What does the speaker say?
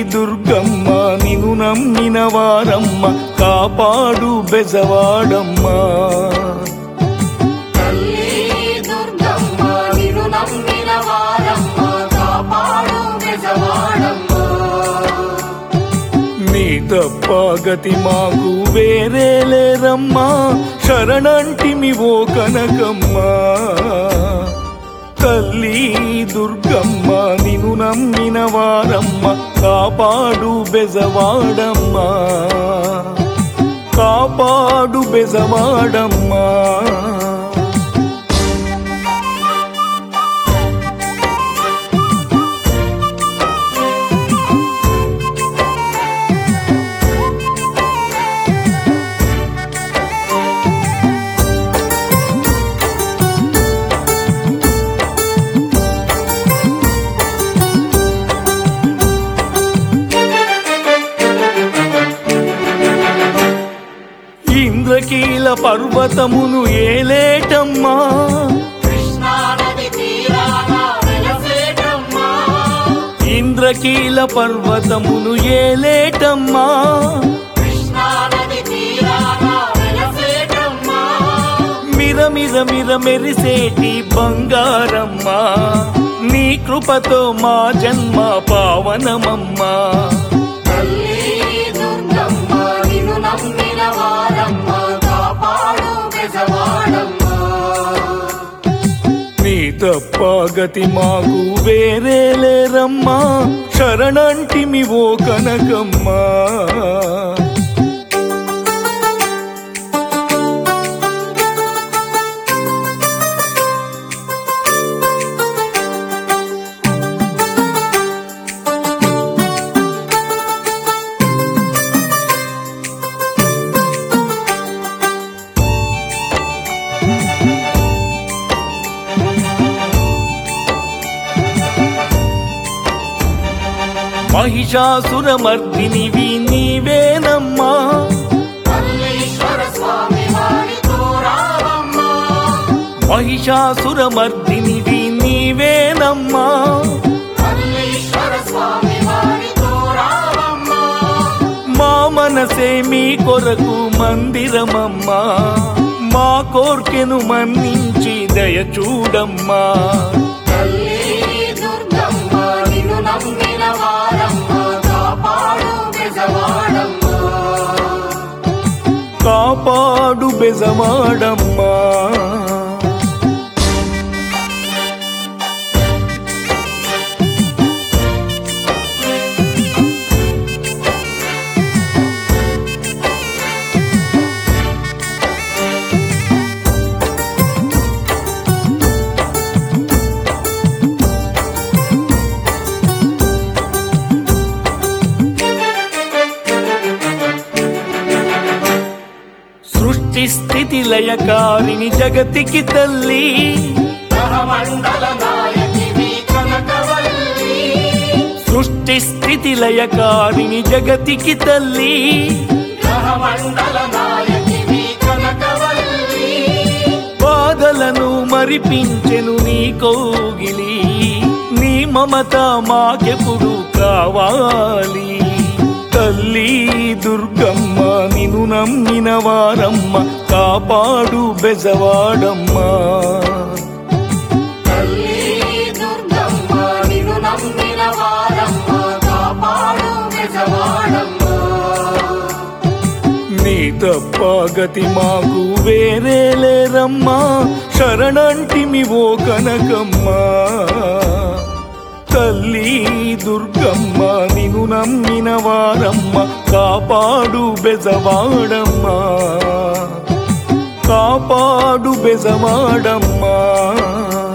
దుర్గమ్మ నిన్ను నమ్మిన వారమ్మ కాపాడు బెజవాడమ్మ. తల్లి దుర్గమ్మ నిన్ను నమ్మిన వారమ్మ కాపాడు బెజవాడమ్మ. నీ తప్ప గతి మాకు వేరే లేరమ్మా శరణంటిమి ఓ కనకమ్మ. తల్లి దుర్గమ్మ నిన్ను నమ్మిన వారమ్మ కాపాడు బెజవాడమ్మ కాపాడు బెజవాడమ్మ. ఇంద్రకీల పర్వతమును ఏలేటమ్మా కృష్ణానది తీరాన వెలసేటమ్మా. ఇంద్రకీల పర్వతమును ఏలేటమ్మా కృష్ణానది తీరాన వెలసేటమ్మా. మిరమిర మిర మెరిసేటి బంగారమ్మా నీ కృపతో మా జన్మ పావనమమ్మా. తల్లి దుర్గమ్మ నిన్ను నమ్మిన వారమ్మ కాపాడు బెజవాడమ్మ. నీ తప్ప గతి మాకు వేరే లేరమ్మా శరణంటిమి ఓ కనకమ్మ. మహిషాసురమర్దినివి నీవేనమ్మా మల్లీశ్వర స్వామి వారితో రావమ్మా. మహిషాసురమర్దినివి నీవేనమ్మా మల్లీశ్వర స్వామి వారితో రావమ్మా. మా మనసే మీ కొరకు మందిరమమ్మా మా కోర్కెను మన్నించి దయ చూడమ్మా. తల్లి దుర్గమ్మ నిన్ను నమ్మిన వారమ్మ కాపాడు బెజవాడమ్మ. కాపాడు బెజవాడమ్మా. సృష్టి స్థితి లయకారిణి జగతికి తల్లి గ్రహమండల నాయకివి కనకవల్లి. సృష్టి స్థితి లయకారిణి జగతికి తల్లి గ్రహమండల నాయకివి కనకవల్లి. బాధలను మరిపించెను నీ కోగిలి నీ మమత మాకెప్పుడు కావాలి. తల్లి దుర్గమ్మ నిన్ను నమ్మిన వారమ్మ కాపాడు బెజవాడమ్మ. తల్లి దుర్గమ్మ నిన్ను నమ్మిన వారమ్మ కాపాడు బెజవాడమ్మ. నీ తప్ప గతి మాకు వేరే లేరమ్మా శరణంటిమి ఓ కనకమ్మ. తల్లి దుర్గమ్మ నిన్ను నమ్మిన వారమ్మ కాపాడు బెజవాడమ్మ కాపాడు బెజవాడమ్మ.